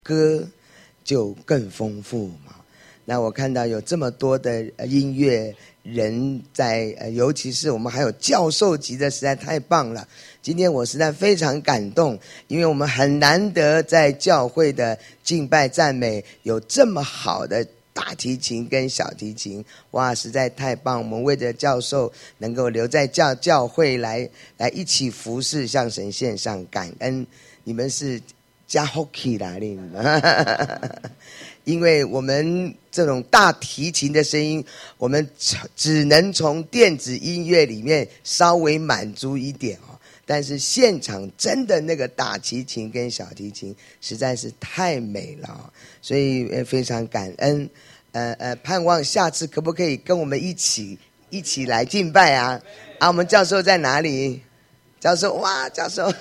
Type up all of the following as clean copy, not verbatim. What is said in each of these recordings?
歌就更丰富嘛。那我看到有这么多的音乐人在，尤其是我们还有教授级的，实在太棒了。今天我实在非常感动，因为我们很难得在教会的敬拜赞美有这么好的大提琴跟小提琴，哇，实在太棒！我们为着教授能够留在教会来一起服侍，向神献上感恩。你们是加 hockey 啦，你们，因为我们这种大提琴的声音，我们只能从电子音乐里面稍微满足一点哦。但是现场真的那个大提琴跟小提琴实在是太美了哦，所以非常感恩。盼望下次可不可以跟我们一起来敬拜啊？我们教授在哪里？教授，哇，教授。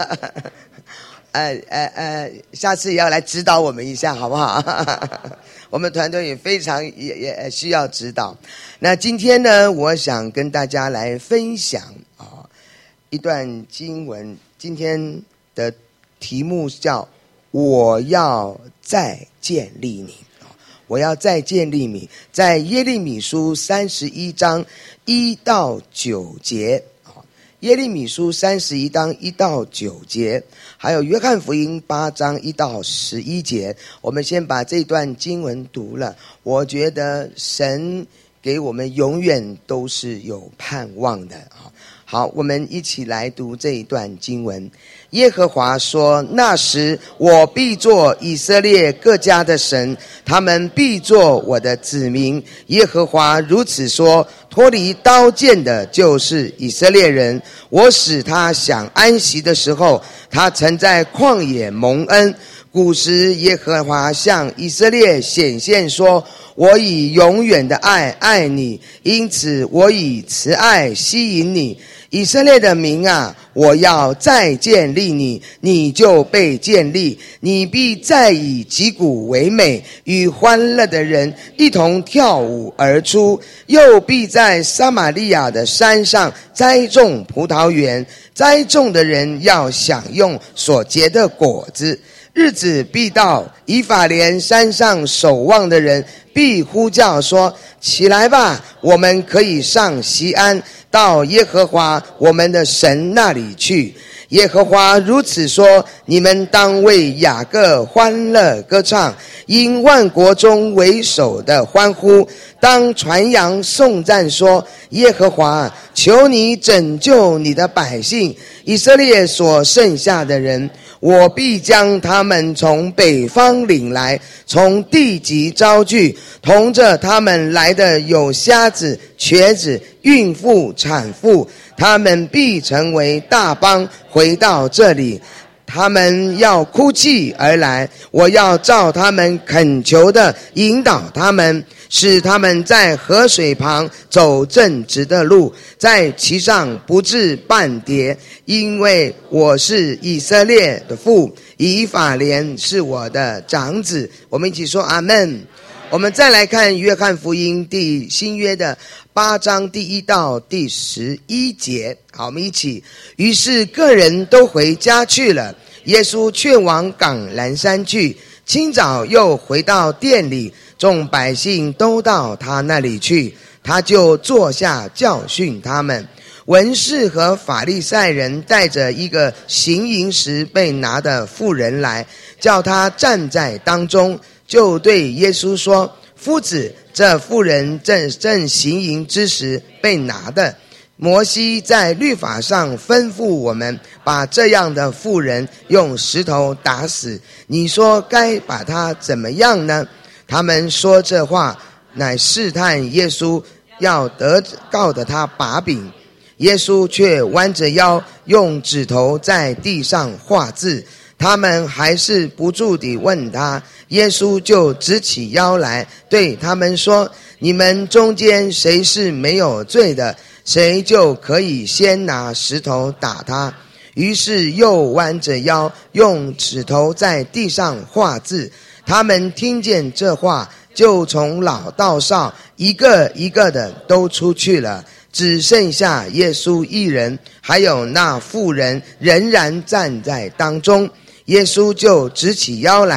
下次也要来指导我们一下，好不好？我们团队也非常也需要指导。那今天呢，我想跟大家来分享一段经文，今天的题目叫“我要再建立你”。我要再建立你，在耶利米书31章1到9节。耶利米书31章1到9节，还有约翰福音8章1到11节。我们先把这段经文读了。我觉得神给我们永远都是有盼望的。好，我们一起来读这一段经文。耶和华说，那时我必做以色列各家的神，他们必做我的子民。耶和华如此说，脱离刀剑的就是以色列人，我使他享安息的时候，他曾在旷野蒙恩。古时耶和华向以色列显现说，我以永远的爱爱你，因此我以慈爱吸引你。以色列的民啊，我要再建立你，你就被建立，你必再以击鼓为美，与欢乐的人一同跳舞而出，又必在撒玛利亚的山上栽种葡萄园，栽种的人要享用所结的果子。日子必到，以法莲山上守望的人必呼叫说，起来吧，我们可以上锡安，到耶和华我们的神那里去。耶和华如此说，你们当为雅各欢乐歌唱，因万国中为首的欢呼，当传扬颂赞说，耶和华，求你拯救你的百姓以色列所剩下的人，我必将他们从北方领来，从地极招聚，同着他们来的有瞎子、瘸子、孕妇、产妇，他们必成为大邦，回到这里。他们要哭泣而来，我要照他们恳求的引导他们，使他们在河水旁走正直的路，在其上不致半跌。因为我是以色列的父，以法莲是我的长子。我们一起说阿们。我们再来看约翰福音新约的8章第1到第11节。好，我们一起。于是各人都回家去了，耶稣却往橄榄山去。清早又回到店里，众百姓都到他那里去，他就坐下教训他们。文士和法利赛人带着一个行淫时被拿的妇人来，叫他站在当中，就对耶稣说，夫子，这妇人正行淫之时被拿的。摩西在律法上吩咐我们，把这样的妇人用石头打死，你说该把她怎么样呢？他们说这话，乃试探耶稣，要得告的他把柄。耶稣却弯着腰，用指头在地上画字。他们还是不住地问他，耶稣就直起腰来，对他们说，你们中间谁是没有罪的，谁就可以先拿石头打他。于是又弯着腰，用指头在地上画字。他们听见这话，就从老到少一个一个的都出去了，只剩下耶稣一人，还有那妇人仍然站在当中。耶稣就直起腰来，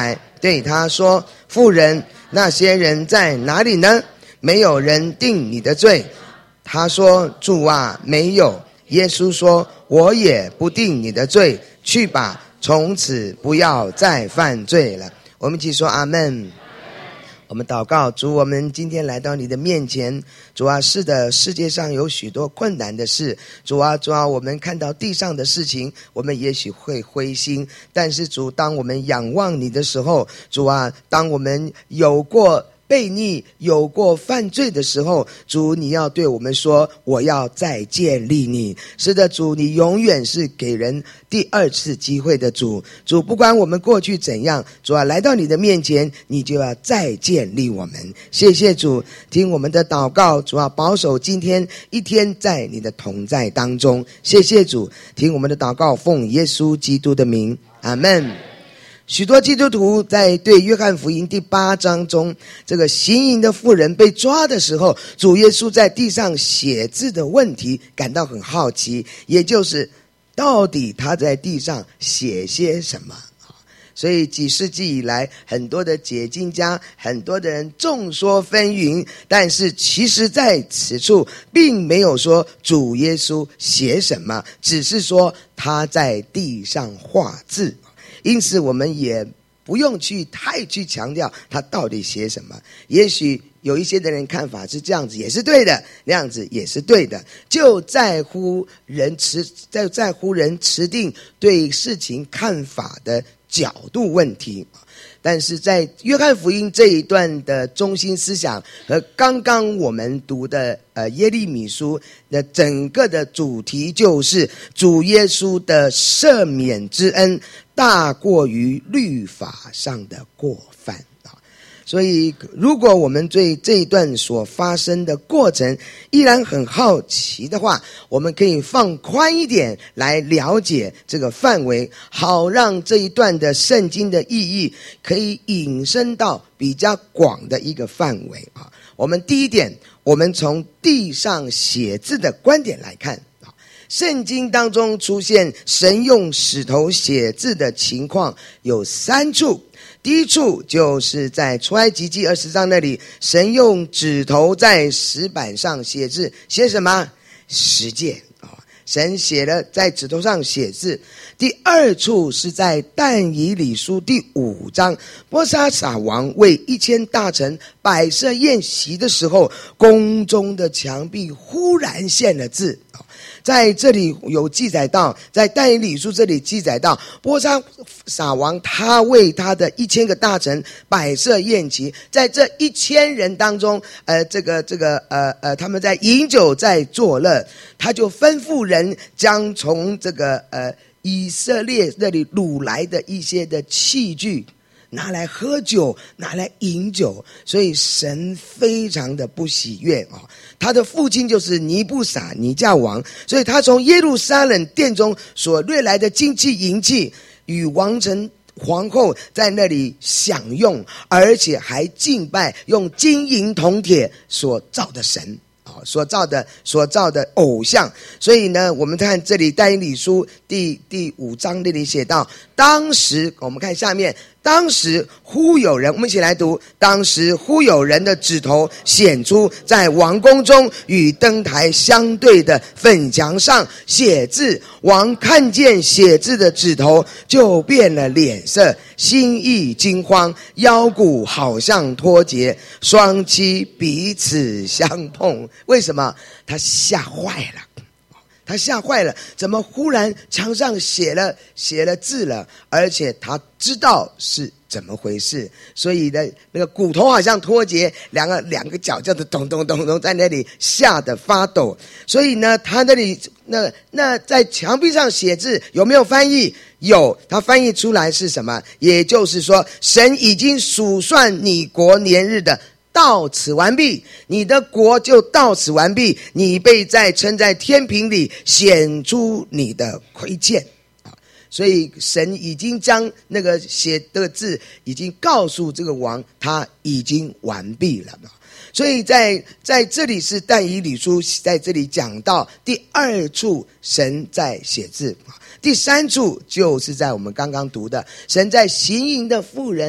对他说：妇人，那些人在哪里呢？没有人定你的罪。他说：主啊，没有。耶稣说：我也不定你的罪，去吧，从此不要再犯罪了。我们一起说阿们。我们祷告，主，我们今天来到你的面前，主啊，是的，世界上有许多困难的事，主啊，我们看到地上的事情，我们也许会灰心，但是主，当我们仰望你的时候，主啊，当我们有过悖逆，有过犯罪的时候，主，你要对我们说，我要再建立你。是的，主，你永远是给人第二次机会的主。主，不管我们过去怎样，主啊，来到你的面前，你就要再建立我们。谢谢主，听我们的祷告，主啊，保守今天一天在你的同在当中。谢谢主，听我们的祷告，奉耶稣基督的名，阿们。许多基督徒在对约翰福音第8章中，这个行淫的妇人被抓的时候，主耶稣在地上写字的问题感到很好奇，也就是到底他在地上写些什么。所以几世纪以来，很多的解经家，很多的人众说纷纭，但是其实在此处并没有说主耶稣写什么，只是说他在地上画字。因此我们也不用太去强调他到底写什么。也许有一些的人看法是这样子也是对的，那样子也是对的，就在乎人持定对事情看法的角度问题。但是在约翰福音这一段的中心思想和刚刚我们读的耶利米书的整个的主题，就是主耶稣的赦免之恩大过于律法上的过犯。所以如果我们对这一段所发生的过程依然很好奇的话，我们可以放宽一点来了解这个范围，好让这一段的圣经的意义可以引申到比较广的一个范围。我们第一点，我们从地上写字的观点来看，圣经当中出现神用石头写字的情况有3处。第一处就是在出埃及记20章那里，神用指头在石板上写字，写什么？十诫。神写了在指头上写字。第二处是在但以理书第5章，波沙撒王为1000大臣摆设宴席的时候，宫中的墙壁忽然现了字。在这里有记载到，在但以理书这里记载到，波沙撒王他为他的1000个大臣摆设宴席，在这1000人当中，他们在饮酒在作乐，他就吩咐人将从这个以色列那里掳来的一些的器具拿来喝酒，拿来饮酒，所以神非常的不喜悦。他的父亲就是尼布撒尼迦王，所以他从耶路撒冷殿中所掠来的金器银器，与王臣皇后在那里享用，而且还敬拜用金银铜铁所造的神，所造的偶像。所以呢，我们看这里但以理书第5章那里写到，当时我们看下面，当时忽有人，我们一起来读，当时忽有人的指头显出在王宫中与灯台相对的粉墙上写字，王看见写字的指头就变了脸色，心意惊慌，腰骨好像脱节，双膝彼此相碰。为什么？他吓坏了，怎么忽然墙上写了字了，而且他知道是怎么回事，所以呢，那个骨头好像脱节，两个脚叫做咚咚咚咚，在那里吓得发抖。所以呢，他那里那在墙壁上写字有没有翻译？有，他翻译出来是什么？也就是说，神已经数算你国年日的到此完毕，你的国就到此完毕，你被称在天平里显出你的亏欠。所以神已经将那个写的字已经告诉这个王，他已经完毕了。所以在这里是但以理书在这里讲到第2处神在写字，第3处就是在我们刚刚读的，神在行淫的妇人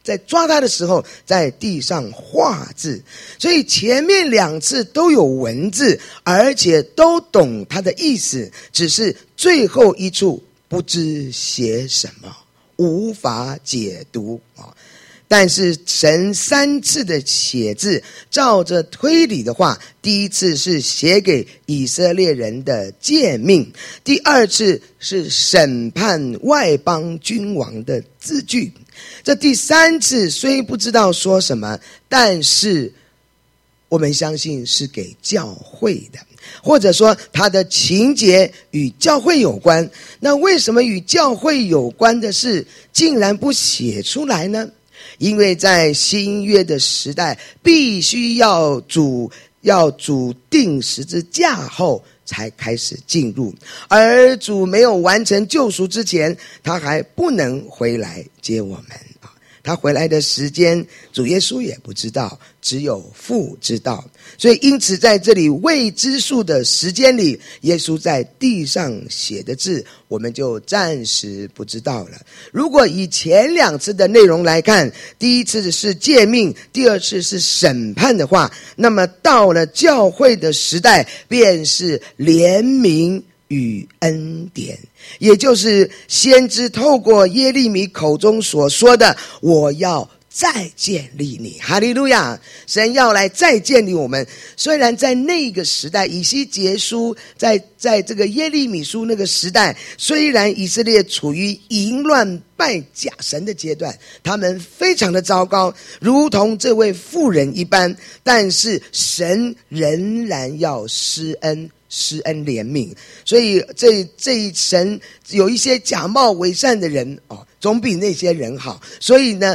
在抓他的时候在地上画字，所以前面2次都有文字，而且都懂他的意思，只是最后一处不知写什么，无法解读。但是神3次的写字，照着推理的话，第1次是写给以色列人的诫命，第2次是审判外邦君王的字句，这第3次虽不知道说什么，但是我们相信是给教会的，或者说他的情节与教会有关。那为什么与教会有关的事竟然不写出来呢？因为在新约的时代，必须要主定十字架后才开始进入，而主没有完成救赎之前，他还不能回来接我们。他回来的时间，主耶稣也不知道，只有父知道。所以因此在这里未知数的时间里，耶稣在地上写的字，我们就暂时不知道了。如果以前2次的内容来看，第1次是诫命，第2次是审判的话，那么到了教会的时代，便是怜悯与恩典，也就是先知透过耶利米口中所说的，我要再建立你。哈利路亚！神要来再建立我们。虽然在那个时代，以西结书在这个耶利米书那个时代，虽然以色列处于淫乱拜假神的阶段，他们非常的糟糕，如同这位妇人一般，但是神仍然要施恩怜悯。所以这神有一些假冒为善的人总比那些人好。所以呢，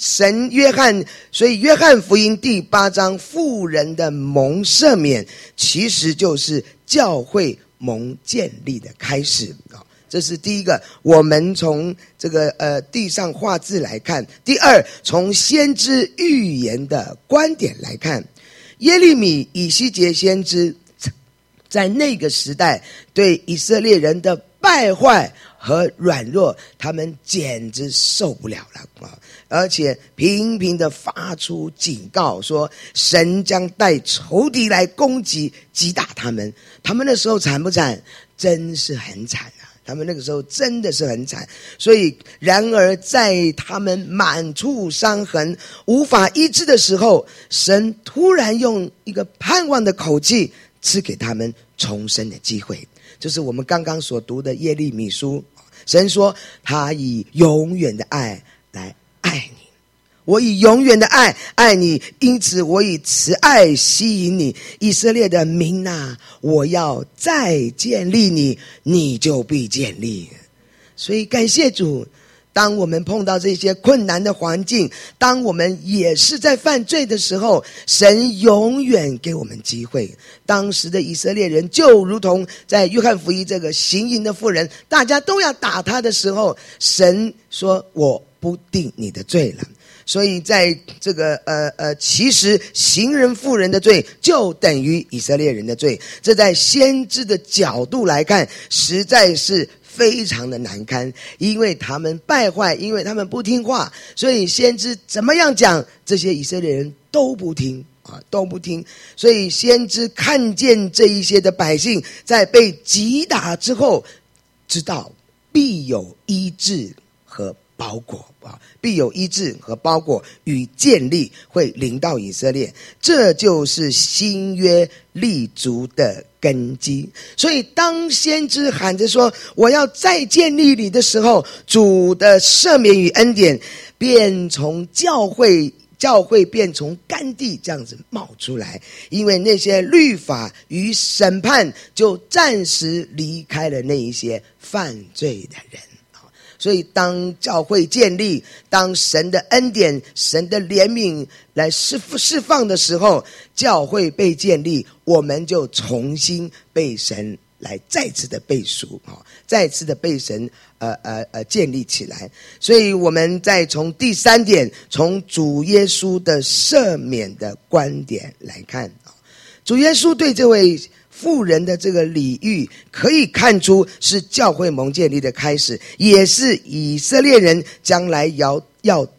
约翰福音第8章妇人的蒙赦免，其实就是教会蒙建立的开始。这是第一个，我们从这个地上画字来看。第二，从先知预言的观点来看，耶利米、以西结先知在那个时代对以色列人的败坏和软弱，他们简直受不了了，而且频频的发出警告，说神将带仇敌来攻击击打他们。他们那时候惨不惨？真是很惨啊！他们那个时候真的是很惨。所以然而在他们满处伤痕无法医治的时候，神突然用一个盼望的口气赐给他们重生的机会，就是我们刚刚所读的耶利米书。神说他以永远的爱来爱你，我以永远的爱爱你，因此我以慈爱吸引你。以色列的民啊，我要再建立你，你就必建立。所以感谢主，当我们碰到这些困难的环境，当我们也是在犯罪的时候，神永远给我们机会。当时的以色列人就如同在约翰福音这个行淫的妇人，大家都要打他的时候，神说我不定你的罪了。所以在这个其实行人妇人的罪就等于以色列人的罪，这在先知的角度来看，实在是非常的难堪，因为他们败坏，因为他们不听话，所以先知怎么样讲，这些以色列人都不听。所以先知看见这一些的百姓在被击打之后，知道必有医治和包裹，必有医治和包裹与建立会临到以色列，这就是新约立足的根基。所以当先知喊着说我要再建立你的时候，主的赦免与恩典便从教会便从干地这样子冒出来，因为那些律法与审判就暂时离开了那一些犯罪的人。所以当教会建立，当神的恩典、神的怜悯来释放的时候，教会被建立，我们就重新被神来再次的被赎，再次的被神建立起来。所以我们再从第3点，从主耶稣的赦免的观点来看，主耶稣对这位妇人的这个礼遇，可以看出是教会蒙建立的开始，也是以色列人将来要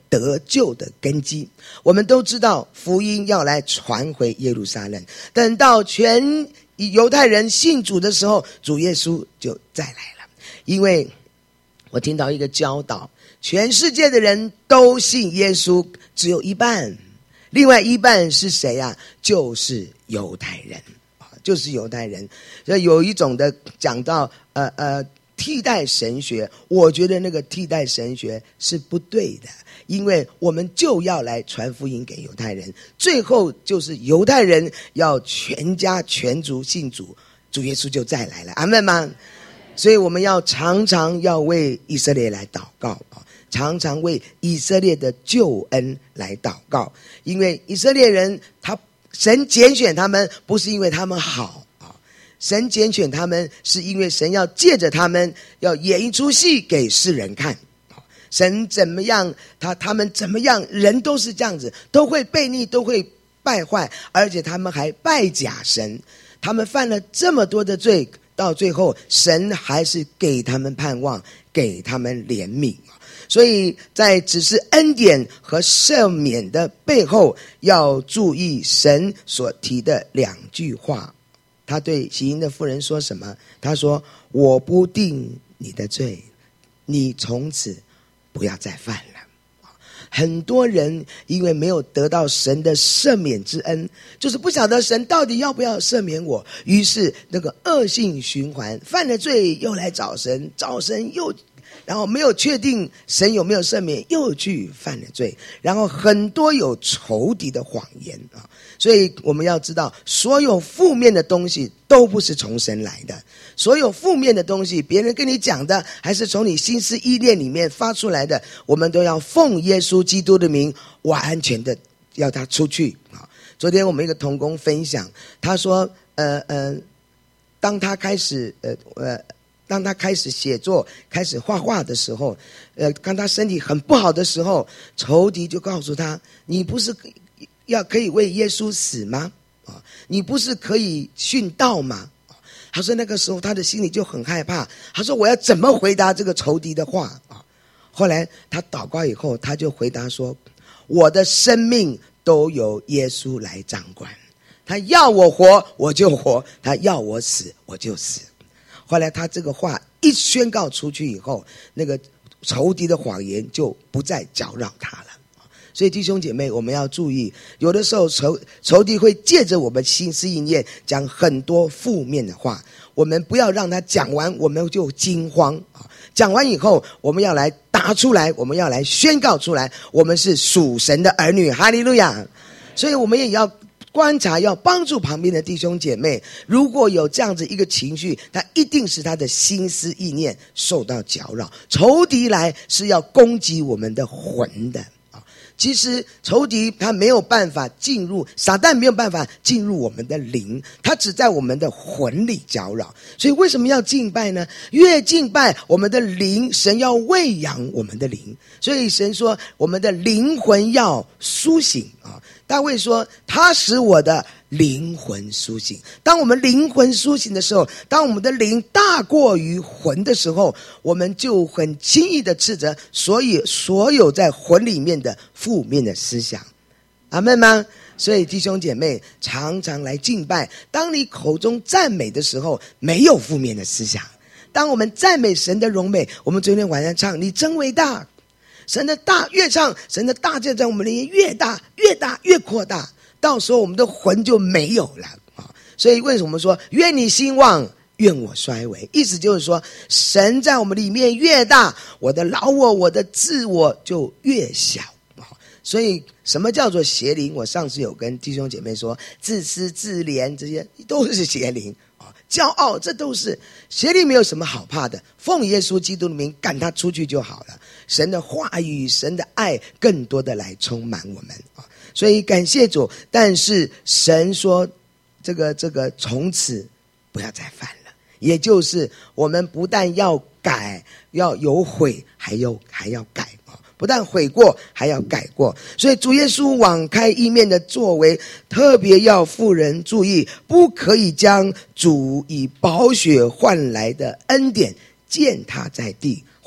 得救的根基。我们都知道福音要来传回耶路撒冷，等到全犹太人信主的时候，主耶稣就再来了。因为我听到一个教导，全世界的人都信耶稣，只有一半，另外一半是谁啊？就是犹太人，就是犹太人。所以有一种的讲到替代神学，我觉得那个替代神学是不对的，因为我们就要来传福音给犹太人，最后就是犹太人要全家全族信主，主耶稣就再来了，阿们吗？所以我们要常常要为以色列来祷告，常常为以色列的救恩来祷告，因为以色列人神拣选他们不是因为他们好，神拣选他们是因为神要借着他们要演一出戏给世人看。神怎么样，他们怎么样，人都是这样子，都会悖逆，都会败坏，而且他们还拜假神，他们犯了这么多的罪，到最后神还是给他们盼望，给他们怜悯。所以在只是恩典和赦免的背后，要注意神所提的2句话。他对行淫的妇人说什么？他说：我不定你的罪，你从此不要再犯了。很多人因为没有得到神的赦免之恩，就是不晓得神到底要不要赦免我，于是那个恶性循环，犯了罪又来找神，找神又然后没有确定神有没有赦免，又去犯了罪，然后很多有仇敌的谎言啊。所以我们要知道，所有负面的东西都不是从神来的，所有负面的东西别人跟你讲的，还是从你心思意念里面发出来的，我们都要奉耶稣基督的名完全的要他出去啊。昨天我们一个同工分享，他说当他开始写作，开始画画的时候，当他身体很不好的时候，仇敌就告诉他：你不是可以为耶稣死吗？你不是可以殉道吗？他说那个时候他的心里就很害怕，他说我要怎么回答这个仇敌的话？后来他祷告以后，他就回答说：我的生命都由耶稣来掌管，他要我活我就活，他要我死我就死。后来他这个话一宣告出去以后，那个仇敌的谎言就不再搅扰他了。所以弟兄姐妹，我们要注意，有的时候仇敌会借着我们心思意念讲很多负面的话，我们不要让他讲完我们就惊慌，讲完以后我们要来答出来，我们要来宣告出来，我们是属神的儿女，哈利路亚。所以我们也要观察，要帮助旁边的弟兄姐妹，如果有这样子一个情绪，他一定是他的心思意念受到搅扰，仇敌来是要攻击我们的魂的。其实仇敌他没有办法进入，撒旦没有办法进入我们的灵，他只在我们的魂里搅扰。所以为什么要敬拜呢？越敬拜我们的灵，神要喂养我们的灵，所以神说我们的灵魂要苏醒啊。大卫说他使我的灵魂苏醒。当我们灵魂苏醒的时候，当我们的灵大过于魂的时候，我们就很轻易的斥责所有在魂里面的负面的思想，阿们吗？所以弟兄姐妹常常来敬拜，当你口中赞美的时候，没有负面的思想。当我们赞美神的荣美，我们昨天晚上唱你真伟大，神的大，越唱神的大就在我们里面越大越大越扩大，到时候我们的魂就没有了。所以为什么说愿你兴旺愿我衰微，意思就是说神在我们里面越大，我的老我的自我就越小。所以什么叫做邪灵？我上次有跟弟兄姐妹说，自私自怜这些都是邪灵，骄傲这都是邪灵，没有什么好怕的，奉耶稣基督的名赶他出去就好了。神的话语神的爱更多的来充满我们。所以感谢主，但是神说这个从此不要再犯了，也就是我们不但要改，要有悔，还要改，不但悔过还要改过。所以主耶稣网开一面的作为，特别要妇人注意，不可以将主以宝血换来的恩典践踏在地，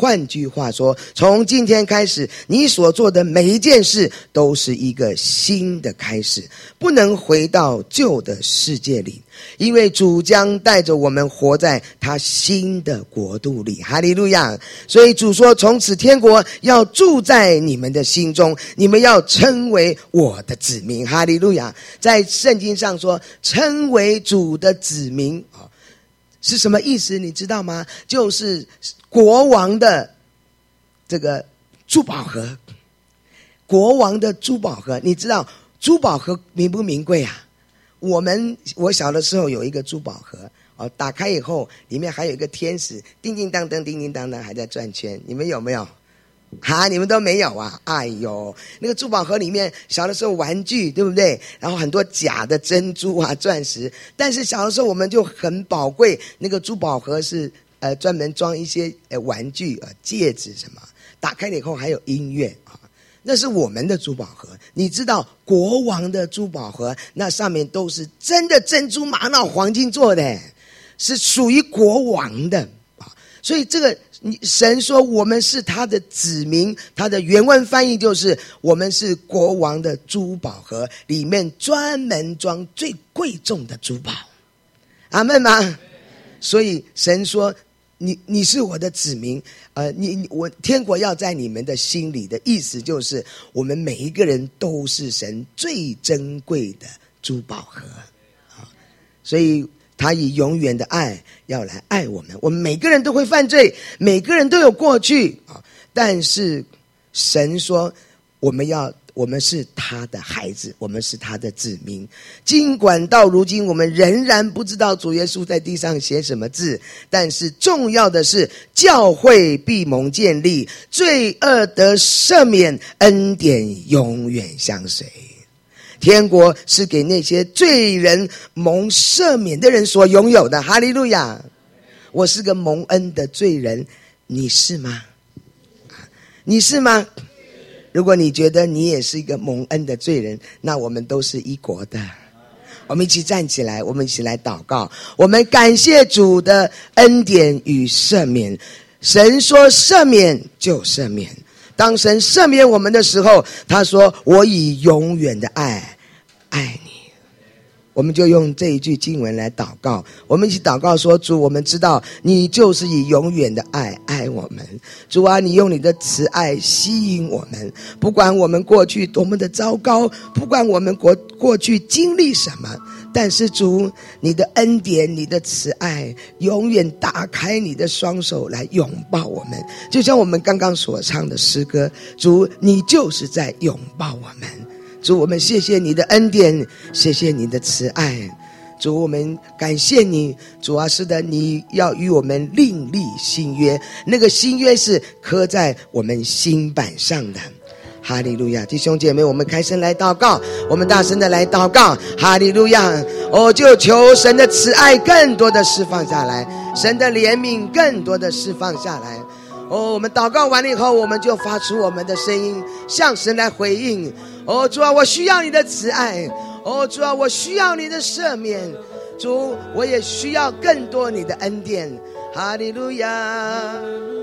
换句话说，从今天开始，你所做的每一件事都是一个新的开始，不能回到旧的世界里，因为主将带着我们活在他新的国度里。哈利路亚！所以主说，从此天国要住在你们的心中，你们要称为我的子民。哈利路亚！在圣经上说，称为主的子民是什么意思你知道吗？就是国王的这个珠宝盒，国王的珠宝盒。你知道珠宝盒名不名贵啊？我小的时候有一个珠宝盒打开以后里面还有一个天使，叮叮当当叮叮当当还在转圈。你们有没有？你们都没有啊？哎呦，那个珠宝盒里面小的时候玩具对不对？然后很多假的珍珠啊钻石，但是小的时候我们就很宝贵，那个珠宝盒是专门装一些玩具戒指什么，打开了以后还有音乐那是我们的珠宝盒。你知道国王的珠宝盒那上面都是真的珍珠玛瑙黄金做的，是属于国王的所以这个神说我们是他的子民，他的原文翻译就是我们是国王的珠宝盒，里面专门装最贵重的珠宝。阿们吗？所以神说你是我的子民天国要在你们的心里的意思就是我们每一个人都是神最珍贵的珠宝盒所以他以永远的爱要来爱我们。我们每个人都会犯罪，每个人都有过去但是神说我们是他的孩子，我们是他的子民。尽管到如今我们仍然不知道主耶稣在地上写什么字，但是重要的是教会必蒙建立，罪恶得赦免，恩典永远相随。天国是给那些罪人蒙赦免的人所拥有的。哈利路亚！我是个蒙恩的罪人，你是吗？你是吗？如果你觉得你也是一个蒙恩的罪人，那我们都是一国的。我们一起站起来，我们一起来祷告，我们感谢主的恩典与赦免。神说赦免就赦免，当神赦免我们的时候，他说我以永远的爱爱你。我们就用这一句经文来祷告，我们一起祷告说，主，我们知道你就是以永远的爱爱我们。主啊，你用你的慈爱吸引我们，不管我们过去多么的糟糕，不管我们过去经历什么，但是主，你的恩典，你的慈爱永远打开你的双手来拥抱我们。就像我们刚刚所唱的诗歌，主，你就是在拥抱我们。主，我们谢谢你的恩典，谢谢你的慈爱。主，我们感谢你。主啊，是的，你要与我们另立新约，那个新约是刻在我们心板上的。哈利路亚！弟兄姐妹，我们开声来祷告，我们大声的来祷告。哈利路亚！就求神的慈爱更多的释放下来，神的怜悯更多的释放下来。我们祷告完了以后，我们就发出我们的声音，向神来回应。主啊，我需要你的慈爱。主啊，我需要你的赦免。主，我也需要更多你的恩典。哈利路亚！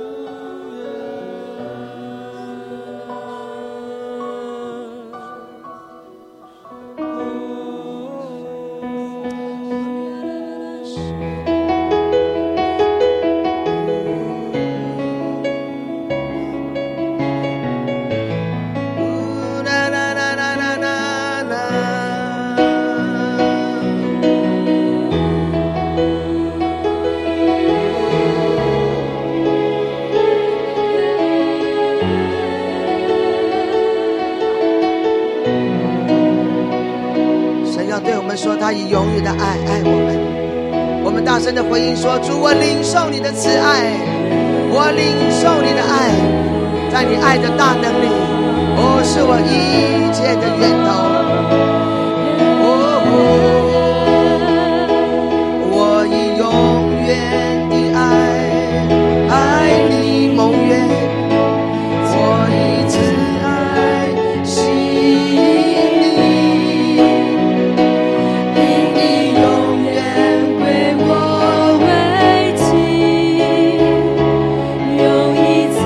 说他以永远的爱爱我们。我们大声的回应说，主，我领受你的慈爱，我领受你的爱，在你爱的大能里，是我一切的源头。我以永远的爱爱你蒙悦，我以慈爱吸引你，令你永远归我为妻，用一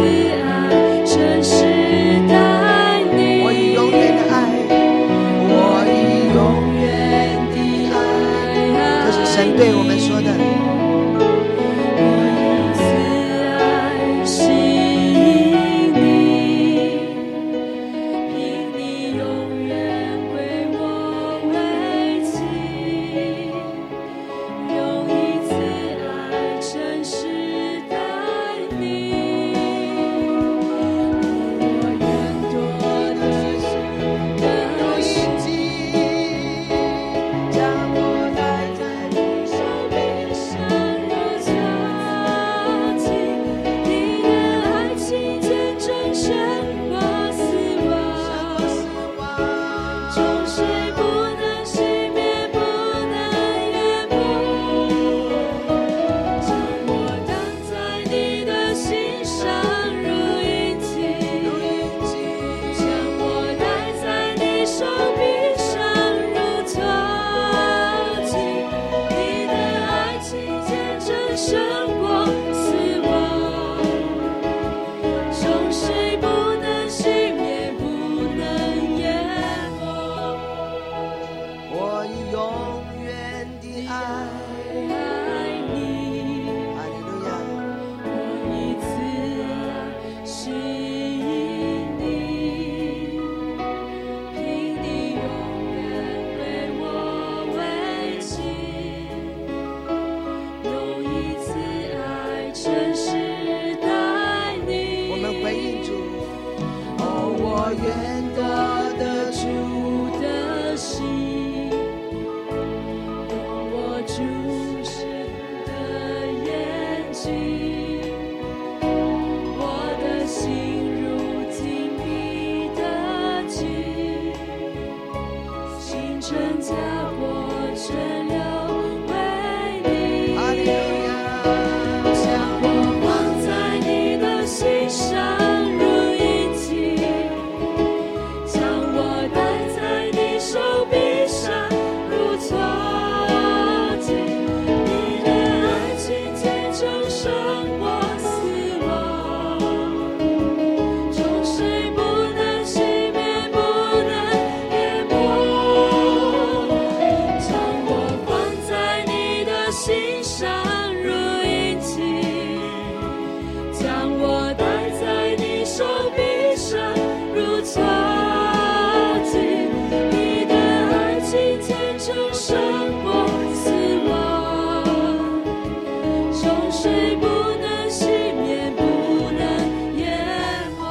成家国全留为你。 哈利路亚。 将我放在你的心上如印记，将我戴在你手臂上如坐骑。你的爱情天中胜过死亡，众水不能熄灭，不能淹没。将我放在你的心上如印记，将我戴在你手臂上如坐骑。你的爱情天中胜过死亡，众水不能熄灭，不能淹没。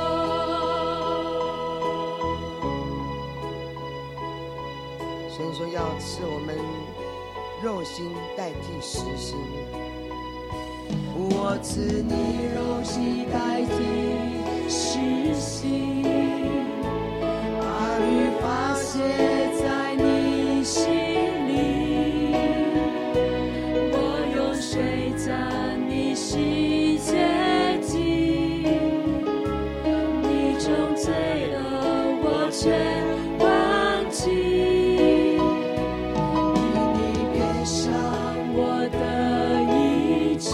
神说要赐我们肉心代替实心，我赐你肉心代替实心，把律法写在你心里，我用水将你洗洁净，你种罪恶我全忘记。你变上我的意志，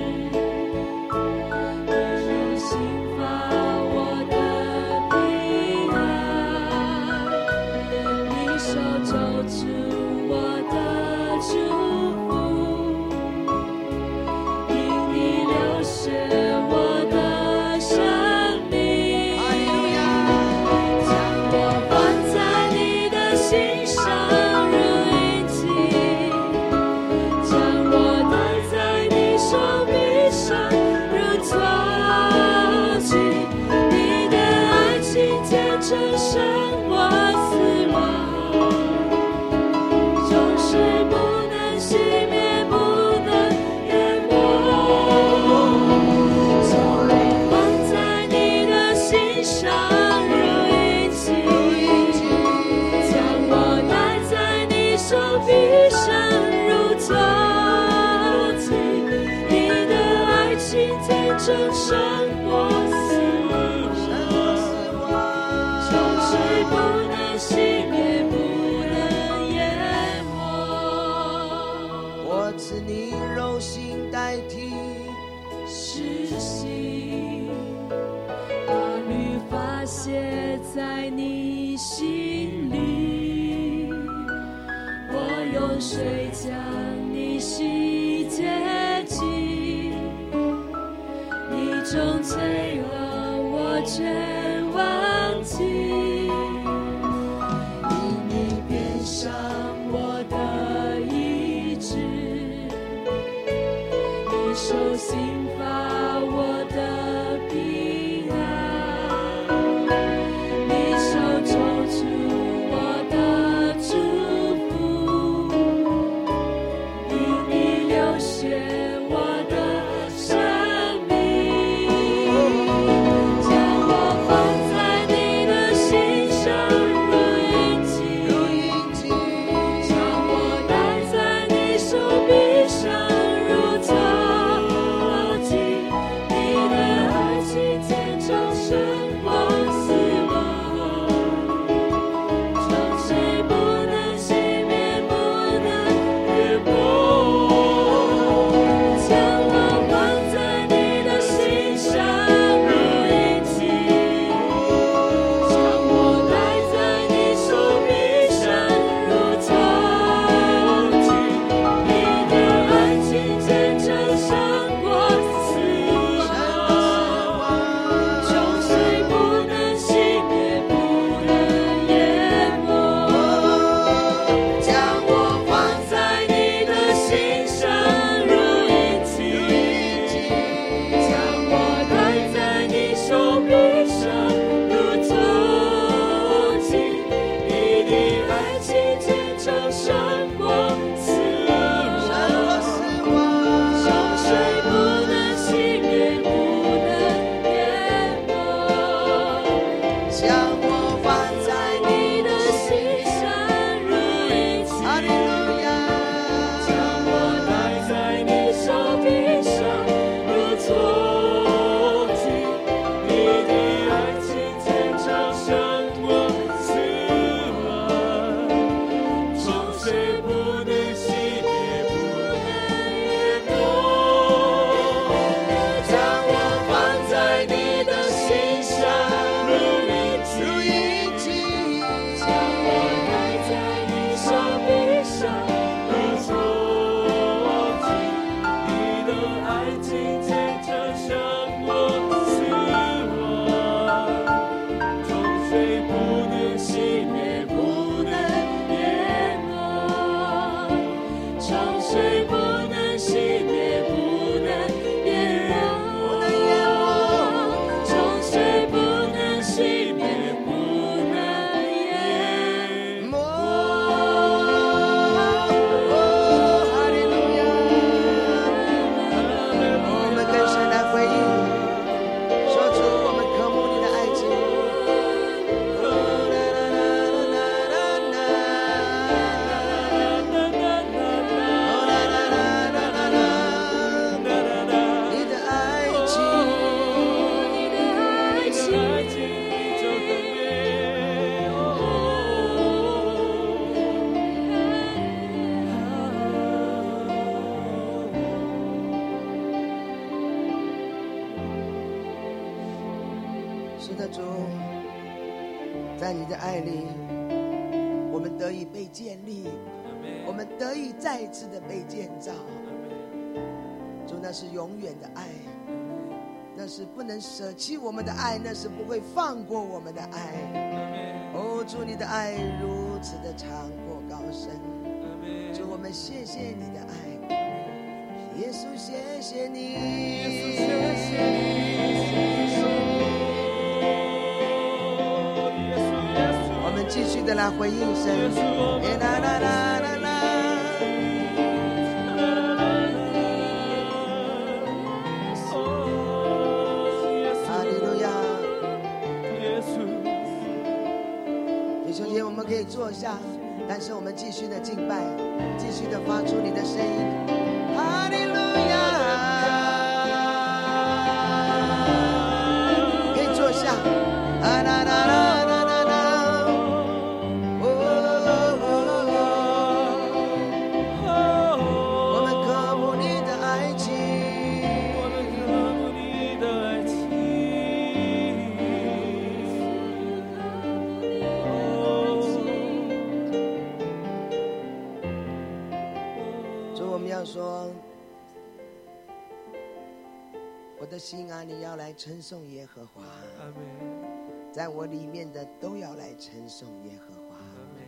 你用心发我的平安，你手肘住我的祝福，因你流血我的生命。 哈利路亚。 将我放在你的心上如印记，将我戴在你手臂上如坐骑。你的爱情天中胜过死亡，众水不能熄灭，不能淹没。将我放在你的心上如印记，将我戴在你手臂上如坐骑。你的爱情天中胜过死亡，众水不能熄灭，不能淹没。 我赐你肉心代替实心，把律法写在你心里，我用水将你洗洁净，你种罪恶我全忘记。因你变上我的意志，你手心发我的平安，你手肘住我的祝福，因你流血我的生命。将我放在你的心的主，在你的爱里，我们得以被建立，我们得以再一次的被建造。主，那是永远的爱，那是不能舍弃我们的爱，那是不会放过我们的爱。哦，主，你的爱如此的长阔高深。主，我们谢谢你的爱，耶稣，谢谢你，耶稣，谢谢你。我们继续的来回应神。啦啦啦啦啦。我们可以坐下，但是我们继续的敬拜，继续的发出你的声音，哈利路亚！可以坐下，啦啦啦啦啦啦啦，我们渴慕你的爱情，我们渴慕你的爱情。说，我的心啊，你要来称颂耶和华，在我里面的都要来称颂耶和华。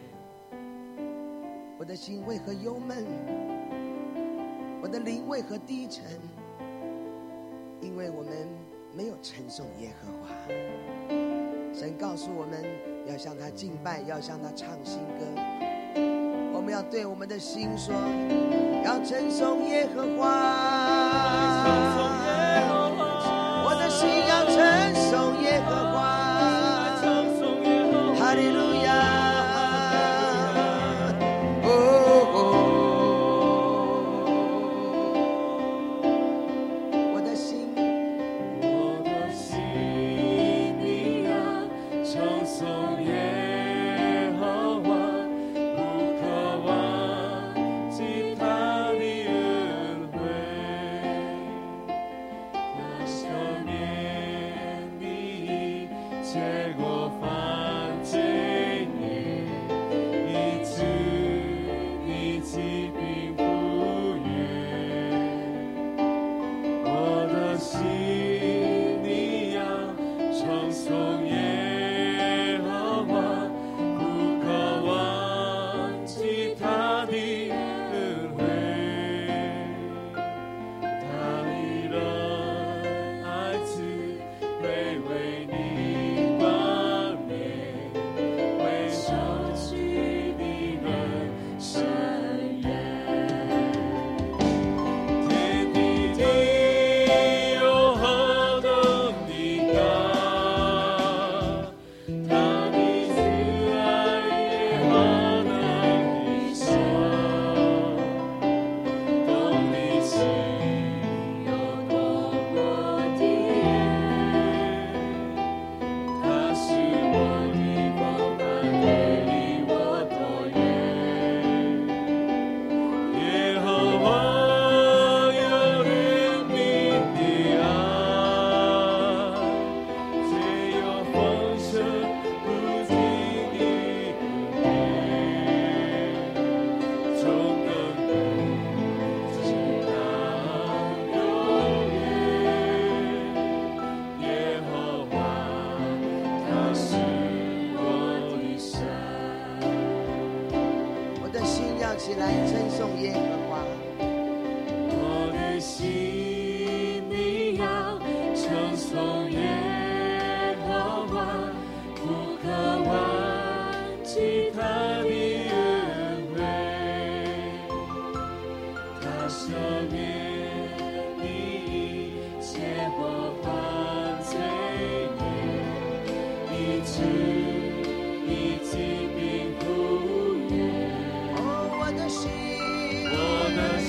我的心为何忧闷？我的灵为何低沉？因为我们没有称颂耶和华。神告诉我们要向他敬拜，要向他唱新歌。我们要对我们的心说，要称颂耶和华，我的心要称颂耶和华，哈利路亚，我的心你要称颂耶和华，不可忘记他的恩惠，他赦免你结过犯罪孽，医治你疾病复原。我的心你要称颂耶和华，不可忘记他的恩惠，他的仁爱慈悲为你冠冕，为受屈的人伸冤。天地地有何等的高，他的慈爱也何等的深，懂你心有多么的远，他是我的光盘，对离我多远。耶和华有怜悯的爱，却有丰盛不尽的恩典，从亘古直到永远。耶和华，他是我的神。我的心要起来称颂耶和华，我的心你要称颂耶和华，不可忘记他的恩惠，他赦免你结过犯罪孽，医治你疾病复原。哦，我的心，我的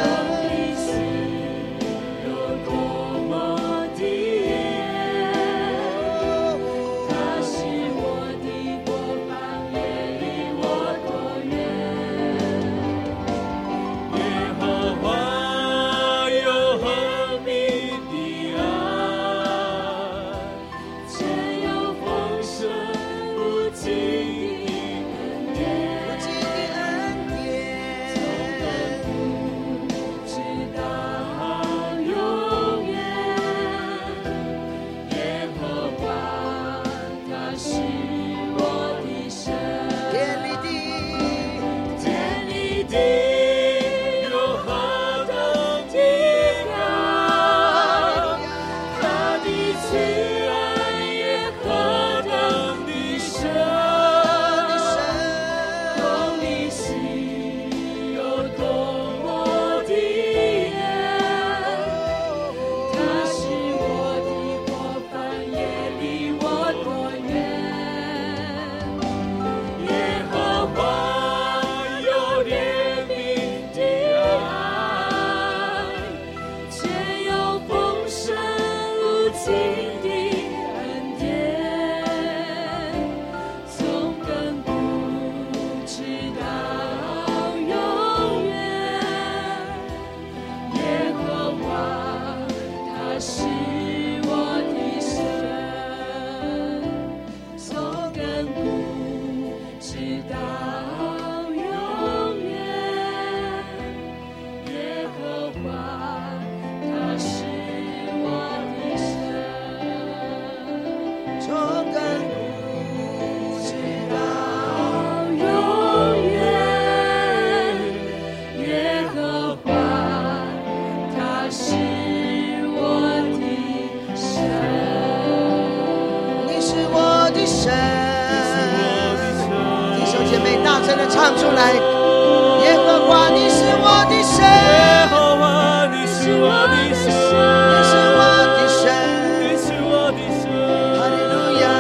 唱出来，耶和华你是我的神， 耶和华你是我的神， 你是我的神， 你是我的神， 哈利路亚，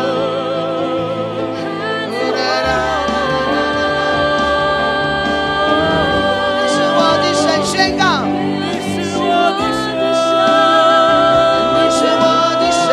你是我的神，宣告， 你是我的神， 你是我的神，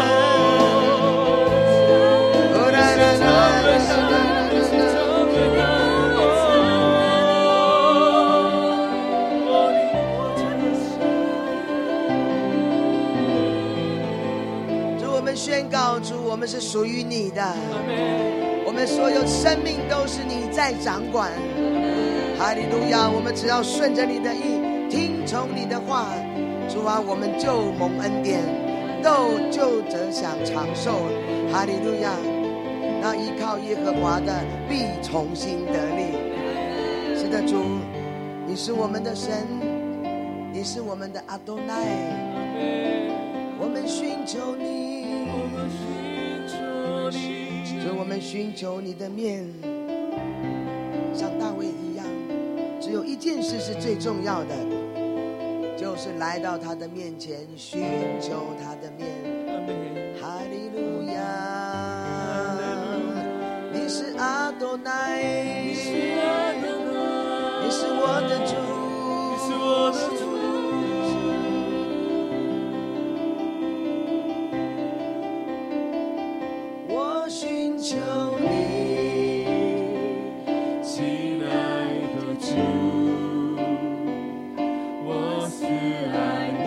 宣告主，我们是属于你的，我们所有生命都是你在掌管。哈利路亚！我们只要顺着你的意，听从你的话，主啊，我们就蒙恩典，就得享长寿。哈利路亚！那依靠耶和华的必重新得力。是的，主，你是我们的神，你是我们的阿多奈，我们寻求你。所以我们寻求你的面，像大卫一样，只有一件事是最重要的，就是来到他的面前，寻求他的面。哈利路亚！你是阿多奈，你是我的主， 你是我的主。 寻求你， 亲爱的主，我是爱你，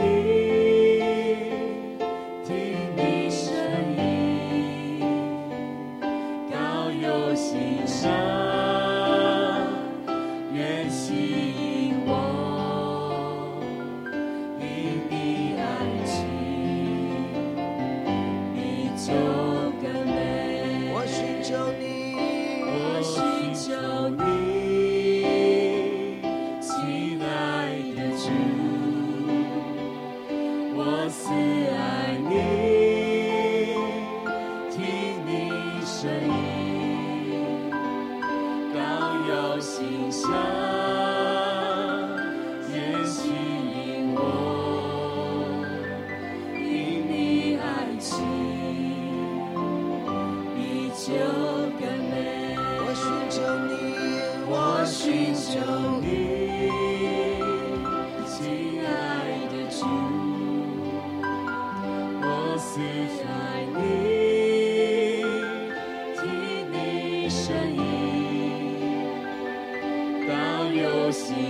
听你声音，高有心上，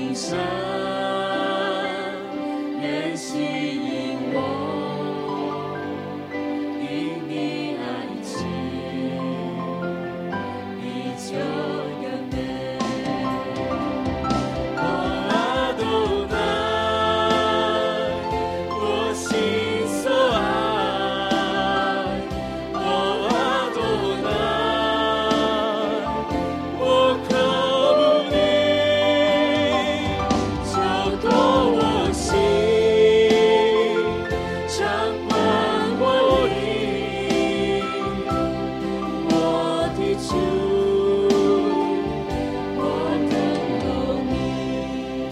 心上，愿吸引我，因你爱情，依旧更美。哦，阿多乃，我心所爱。哦，阿多乃，我渴慕你，交托我心，掌管我灵，我的主，我等候你。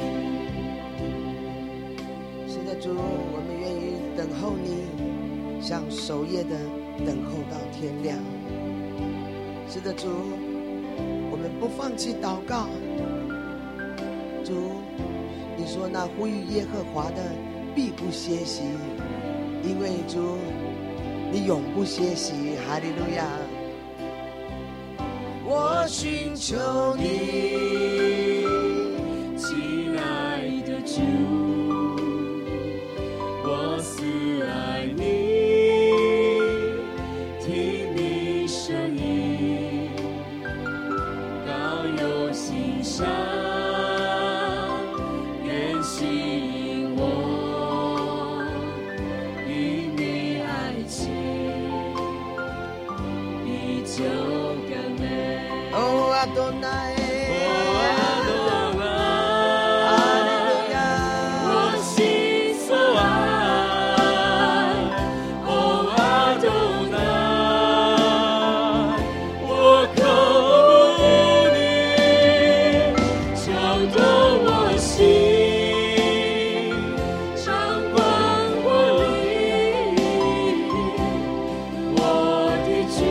是的，主，我们愿意等候你，像守夜的等候到天亮。是的，主，我们不放弃祷告。主，你说那呼吁耶和华的必不歇息，因为主，你永不歇息。哈利路亚！我寻求你， 亲爱的主，我思爱你，听你声音，高有心上，愿吸引我，因你爱情，依旧更美。 哦，阿多乃，哈利路亚！ 我心所爱，哦，阿多乃，我渴慕你，交托我心，掌管我灵，我的主，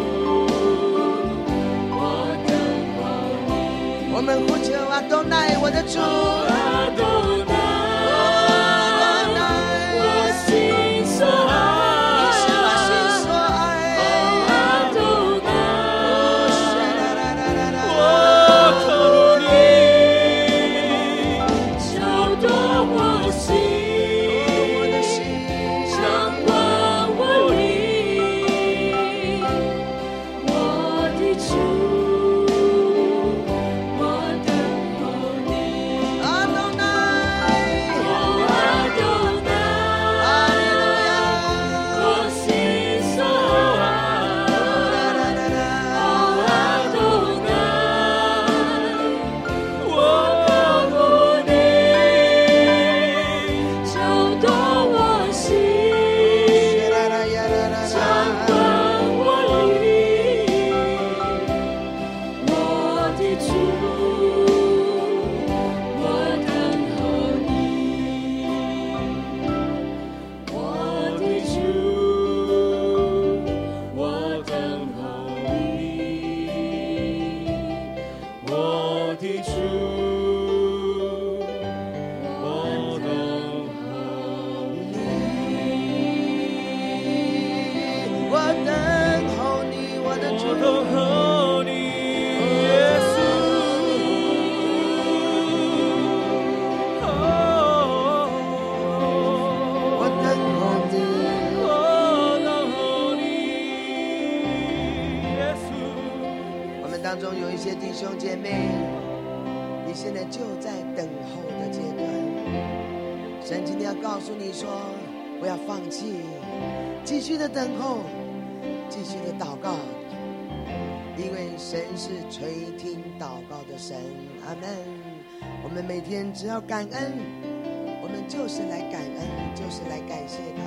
我等候你。 我们呼求阿多乃，我的主。 阿多乃，我心所爱， 你是我心所爱。 阿多乃，我渴慕你，交托我心， 我的心， 掌管我灵，我的主，我等候你。 阿多乃， 哦，阿多乃， 哈利路亚！ 我心所爱。哦，阿多乃，我渴慕你，交托我心，掌管我灵，我的主，我等候你，我的主，我等候你，我的主，我等候你， 我等候你，我的主。 我等候你，耶稣。 我等候你， 我等候你，耶稣。 我们当中有一些弟兄姐妹，你现在就在等候的阶段。神今天要告诉你说，不要放弃，继续的等候，继续的祷告，因为神是垂听祷告的神。阿门。我们每天只要感恩，我们就是来感恩，就是来感谢他。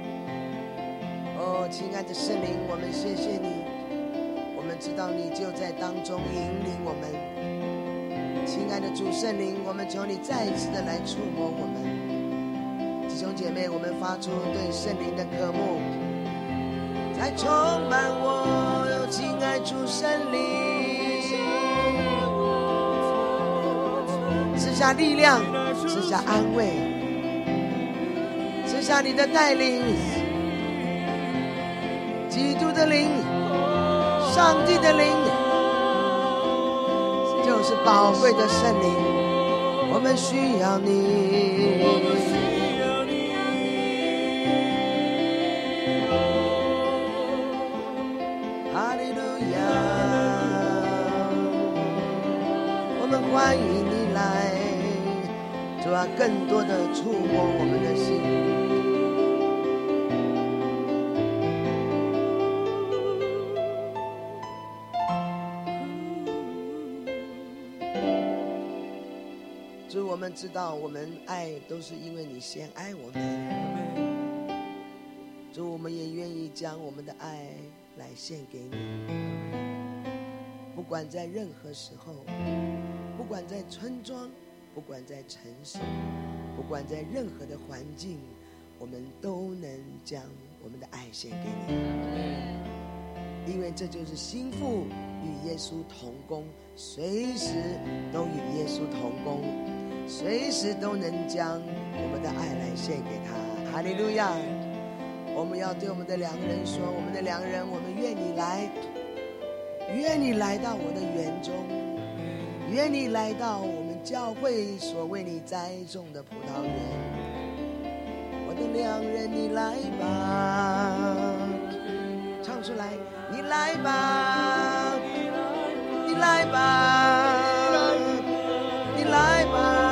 哦，亲爱的圣灵，我们谢谢你，我们知道你就在当中引领我们。亲爱的主圣灵，我们求你再一次的来触摸我们。弟兄姐妹，我们发出对圣灵的渴慕，再充满我，亲爱主圣灵，赐下力量，赐下安慰，赐下你的带领，基督的灵，上帝的灵，就是宝贵的圣灵。 我们需要你， 我们需要你。 哈利路亚，我们欢迎你来，主啊，更多的触摸我们的心。主，我们知道我们爱都是因为你先爱我们。主，我们也愿意将我们的爱来献给你，不管在任何时候，不管在村庄，不管在城市，不管在任何的环境，我们都能将我们的爱献给你，因为这就是心腹与耶稣同工，随时都与耶稣同工，随时都能将我们的爱来献给他。哈利路亚！我们要对我们的良人说，我们的良人，我们愿你来，愿你来到我的园中，愿你来到我们教会所为你栽种的葡萄园。我的良人，你来吧，唱出来，你来吧，你来吧，你来吧。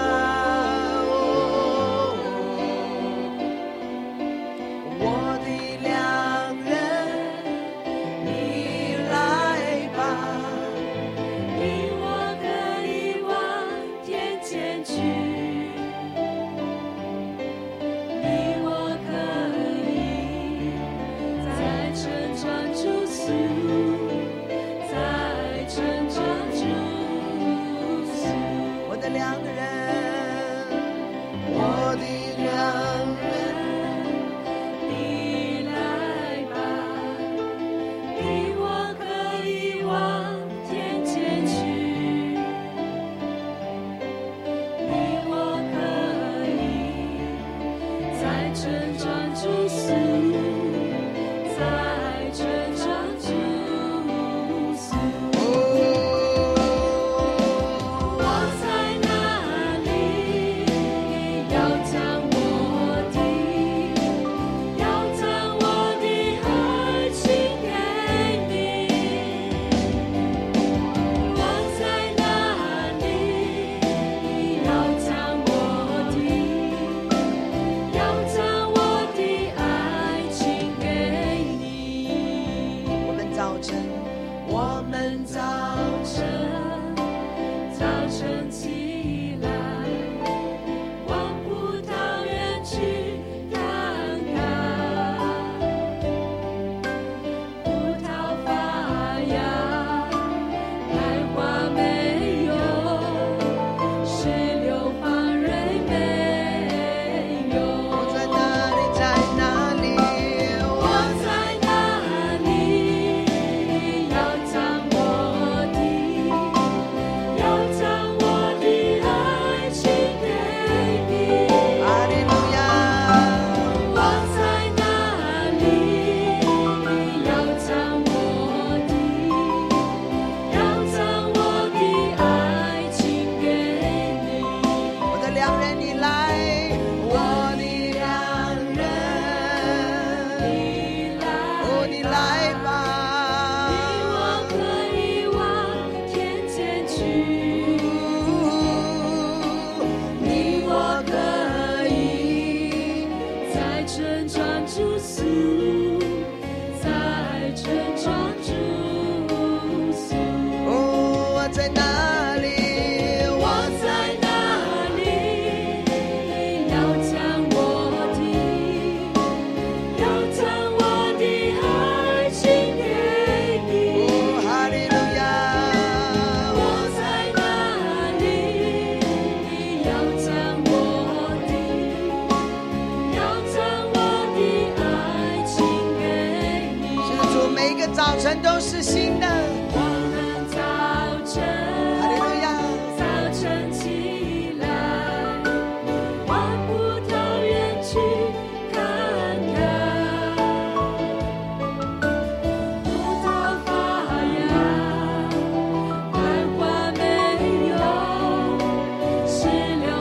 石榴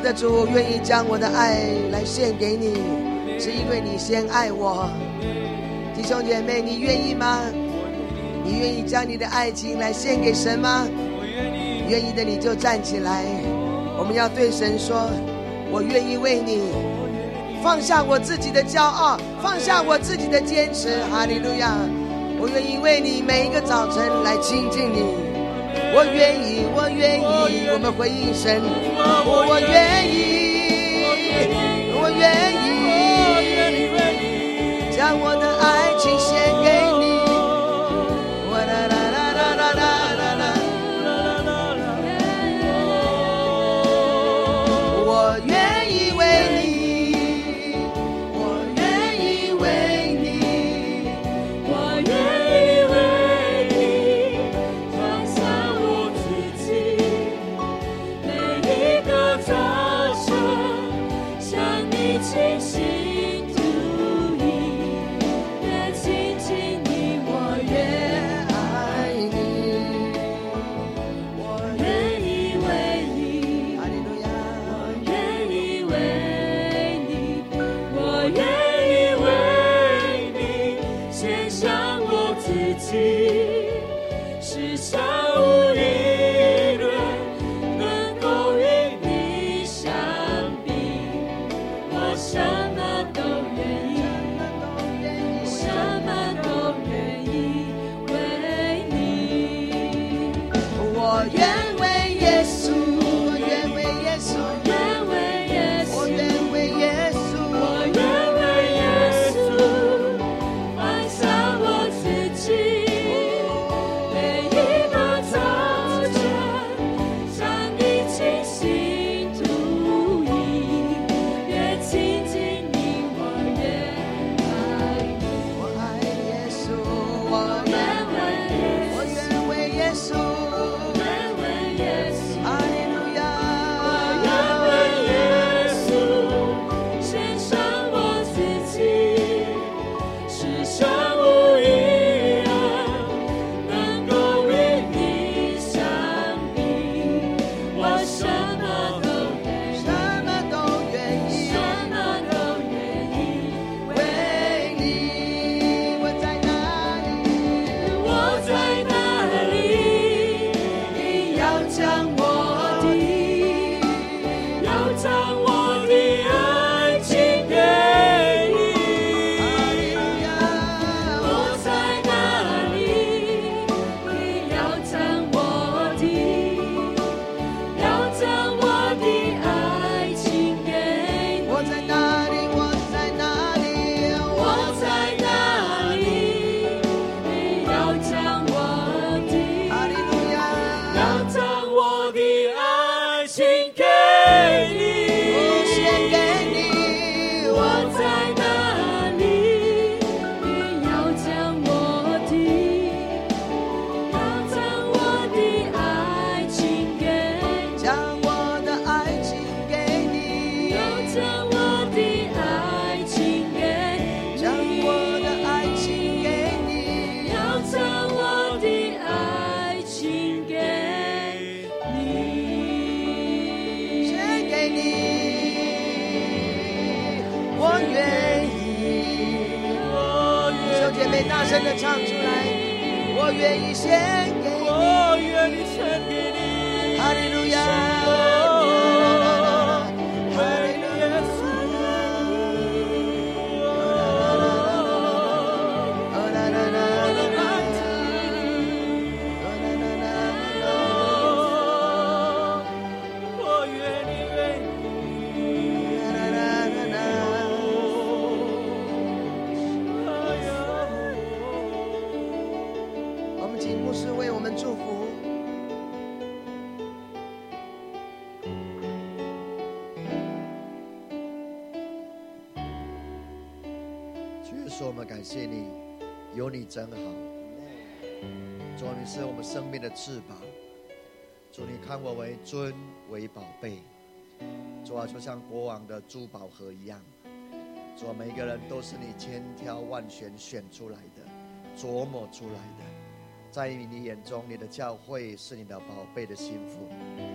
的主，愿意将我的爱来献给你，是因为你先爱我。弟兄姐妹，你愿意吗？你愿意将你的爱情来献给神吗？愿意的你就站起来，我们要对神说，我愿意为你放下我自己的骄傲，放下我自己的坚持，哈利路亚！我愿意为你每一个早晨来亲近你，我愿意，我愿意，我们回应神，我愿意，我愿意将我的爱情献给你。大声的唱出来，我愿意献给你， 我愿意献给你， 哈利路亚， 哈利路亚，我愿意为你。 我们请牧师为我们祝福。 主耶稣，我们感谢你，有你真好。主，你是我们生命的翅膀。主，你看我为尊为宝贝。主啊，就像国王的珠宝盒一样。主啊，每一个人都是你千挑万选选出来的，琢磨出来的。在你眼中，你的教会是你的宝贝的心腹。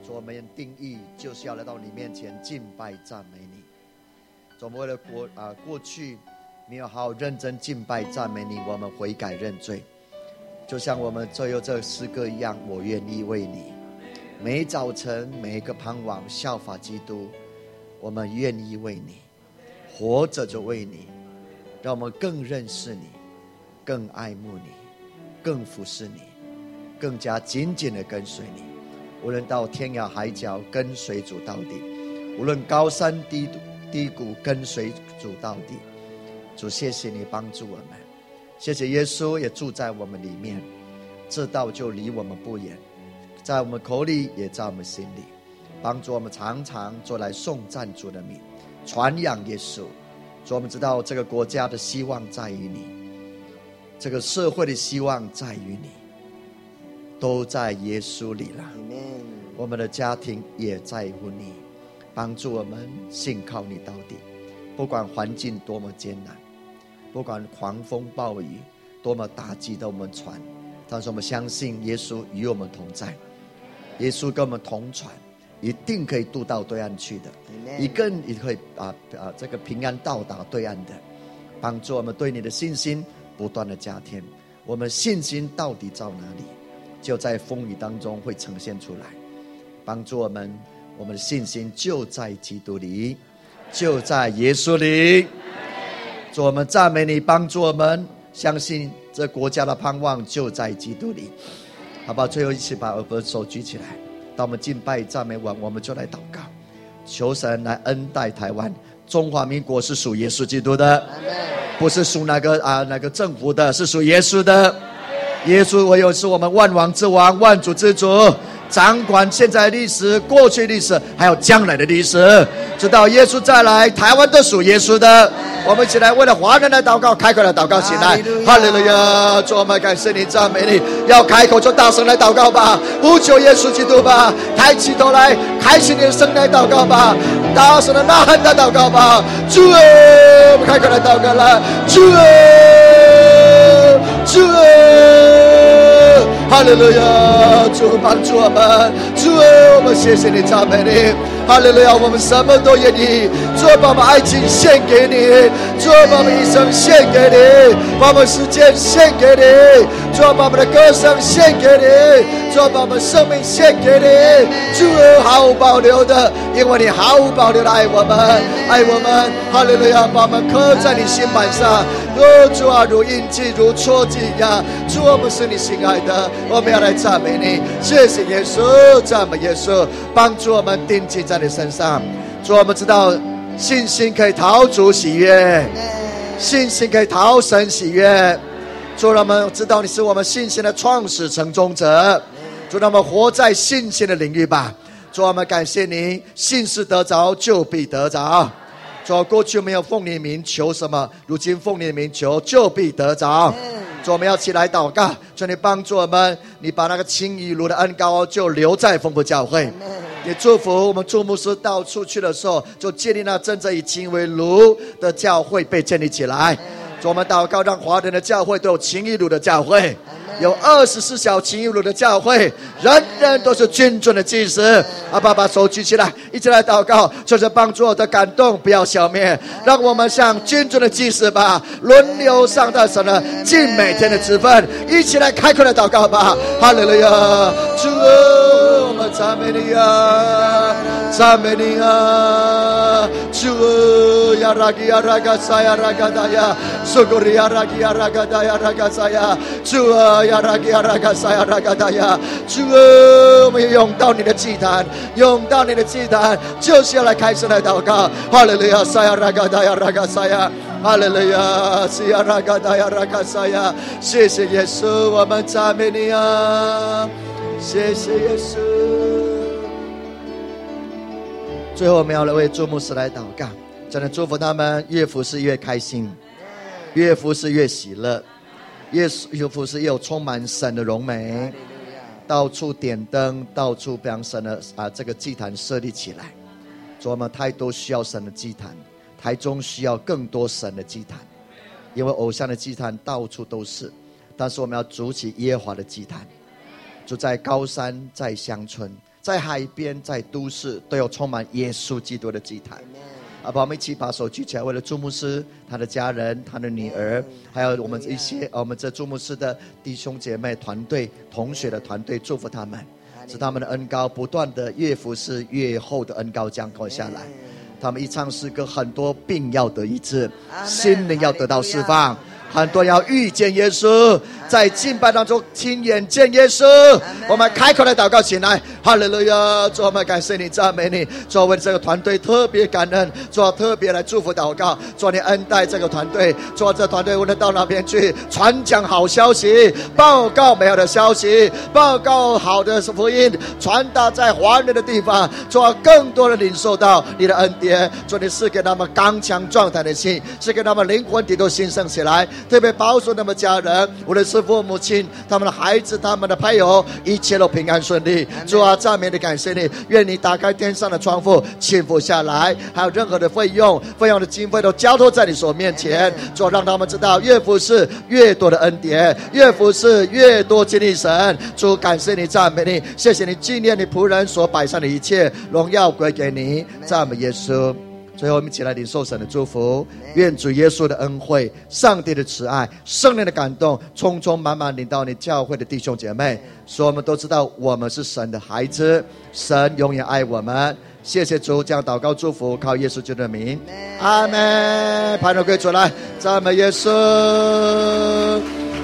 主，我们定义就是要来到你面前敬拜赞美你。主，我们为了过去没有好好认真敬拜赞美你，我们悔改认罪。就像我们最后这诗歌一样，我愿意为你。每早晨每一个盼望效法基督，我们愿意为你活着，就为你，让我们更认识你，更爱慕你，更服侍你，更加紧紧的跟随你。无论到天涯海角，跟随主到底；无论高山低谷，跟随主到底。主，谢谢你帮助我们，谢谢耶稣也住在我们里面，这道就离我们不远，在我们口里也在我们心里，帮助我们常常做来颂赞主的名，传扬耶稣。主，我们知道这个国家的希望在于你，这个社会的希望在于你，都在耶稣里了。我们的家庭也在乎你，帮助我们信靠你到底。不管环境多么艰难，不管狂风暴雨多么打击到我们船，但是我们相信耶稣与我们同在，耶稣跟我们同船，一定可以渡到对岸去的，一定也可以这个平安到达对岸的。帮助我们对你的信心不断的加添。我们信心到底在哪里，就在风雨当中会呈现出来。帮助我们的信心就在基督里，就在耶稣里。主，我们赞美你，帮助我们相信这国家的盼望就在基督里。好不好？最后一起把我们的手举起来，当我们敬拜赞美完，我们就来祷告，求神来恩待台湾。中华民国是属耶稣基督的，不是属哪个政府的，是属耶稣的。耶稣唯有是我们万王之王，万主之主，掌管现在历史、过去历史，还有将来的历史。直到耶稣再来，台湾都属耶稣的。我们一起来为了华人来祷告，开口来祷告起来。哈利路亚！主，我们感谢你，赞美你。要开口就大声来祷告吧，呼求耶稣基督吧，抬起头来，开启你的声来祷告吧，大声的呐喊的祷告吧。主啊，我们开口来祷告了。主啊，主啊，哈利路亚！主，帮助我们。主啊，我们谢谢你，赞美你。哈利路亚！我们什么都愿意，主，把我们爱情献给你，主，把我们一生献给你，把我们时间献给你，主，把我们的歌声献给你，主，把我们生命献给你。主，毫无保留的，因为你毫无保留的爱我们，爱我们。哈利路亚！把我们刻在你心板上。主啊，如印记，如戳记一样。主，我们是你心爱的，我们要来赞美你。谢谢耶稣，赞美耶稣，帮助我们定睛在你身上。主，我们知道信心可以讨主喜悦，信心可以讨神喜悦。主，让我们知道你是我们信心的创始成终者。主，让我们活在信心的领域吧。主，我们感谢你，信是得着就必得着。主，过去没有奉你名求什么，如今奉你的名求就必得着。主，我们要起来祷告，求你帮助我们，你把那个轻易如的恩膏就留在丰富教会。也祝福我们祝牧师到处去的时候，就建立那真正以情为炉的教会被建立起来。主，我们祷告，让华人的教会都有情义炉的教会，有24小情义炉的教会，人人都是君尊的祭司。阿爸，把手举起来，一起来祷告，就是帮助我的感动不要消灭，让我们像君尊的祭司吧，轮流上到神的尽每天的职分。一起来开口的祷告吧。哈利路亚！主啊，我们赞美你啊，赞美你啊！主啊，呀拉基呀拉嘎萨呀拉嘎达呀，苏古里呀拉基呀拉嘎达呀拉嘎萨呀，主啊，呀拉基呀拉嘎萨呀拉嘎达呀，主啊，我们涌到你的祭坛，涌到你的祭坛，就是要来开始来祷告。哈利路亚，萨呀拉嘎达呀拉嘎萨呀，哈利路亚，西呀拉嘎达呀拉嘎萨呀，谢谢耶稣，我们赞美你啊，谢谢耶稣。最后我们要来为祝牧师来祷告，真的祝福他们越服侍越开心，越服侍越喜乐，越服侍越有充满神的荣美，到处点灯，到处将神的这个祭坛设立起来。主，我们太多需要神的祭坛，台中需要更多神的祭坛，因为偶像的祭坛到处都是，但是我们要筑起耶和华的祭坛，就在高山，在乡村， 在海边，在都市，都有充满耶稣基督的祭坛。把我们一起把手举起来，为了朱牧师、他的家人、他的女儿，还有我们一些我们这朱牧师的弟兄姐妹团队、同学的团队，祝福他们，使他们的恩膏不断的越服侍越厚的恩膏降落下来。他们一唱诗歌，很多病要得医治，心灵要得到释放，很多人要遇见耶稣，在敬拜当中亲眼见耶稣。我们开口来祷告起来，哈利路亚！主，我们感谢你，赞美你。主，为这个团队特别感恩，主，特别来祝福祷告。主，你恩待这个团队，主，这团队无论到哪边去，传讲好消息，报告美好的消息，报告好的福音，传达在华人的地方。主，更多的领受到你的恩典。主，你赐给他们刚强壮胆的心，赐给他们灵魂体都兴盛起来。特别保守他们家人，无论是父母亲、他们的孩子、他们的配偶，一切都平安顺利。主啊，赞美的感谢你，愿你打开天上的窗户，倾覆下来，还有任何的费用的经费都交托在你所面前。主，让他们知道，越服侍越多的恩典，越服侍越多经历神。主，感谢你，赞美你，谢谢你纪念你仆人所摆上的一切，荣耀归给你，赞美耶稣。最后我们一起来领受神的祝福，愿主耶稣的恩惠、上帝的慈爱、圣灵的感动充充满满领到你教会的弟兄姐妹，所以我们都知道我们是神的孩子，神永远爱我们。谢谢主，这样祷告祝福，靠耶稣基督的名，阿们。盘头归主来，赞美耶稣。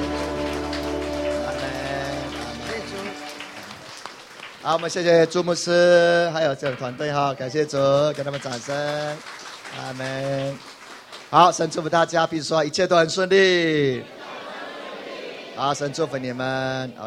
好，我们谢谢朱牧师，还有这个团队哈，感谢主，给他们掌声，阿们。好，神祝福大家，比如说一切都很顺利。好，神祝福你们。